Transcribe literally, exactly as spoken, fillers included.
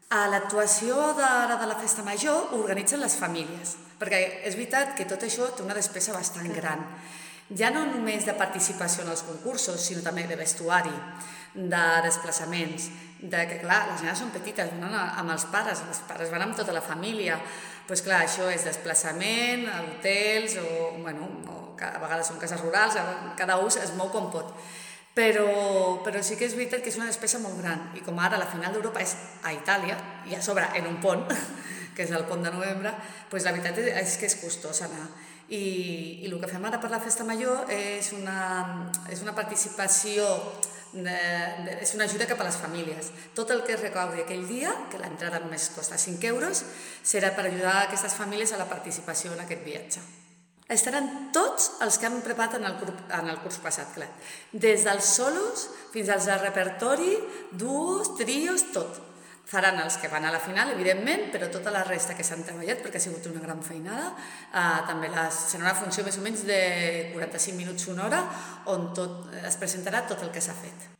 A l'actuació d'ara de la festa major ho organitzen les famílies, perquè és veritat que tot això té una despesa bastant gran. Ja no només de participació en els concursos, sinó també de vestuari, de desplaçaments, de que, clar, les nenes són petites, van amb els pares, els pares van amb tota la família, doncs clar, això és desplaçament, hotels, o, bueno, o a vegades són cases rurals, cada ús es mou com pot. Però, però sí que és veritat que és una despesa molt gran, i com ara la final d'Europa és a Itàlia, i a sobre en un pont, que és el pont de novembre, doncs la veritat és que és costós anar. I, i el que fem ara per la festa major és una, és una participació, de, de, és una ajuda cap a les famílies. Tot el que es recaudi aquell dia, que l'entrada només costa cinc euros, serà per ajudar aquestes famílies a la participació en aquest viatge. Estaran tots els que han preparat en el, curs, en el curs passat, clar. Des dels solos fins als de repertori, duos, trios, tot. Faran els que van a la final, evidentment, però tota la resta que s'han treballat, perquè ha sigut una gran feinada, eh, també les, serà una funció més o menys de quaranta-cinc minuts, una hora, on tot, es presentarà tot el que s'ha fet.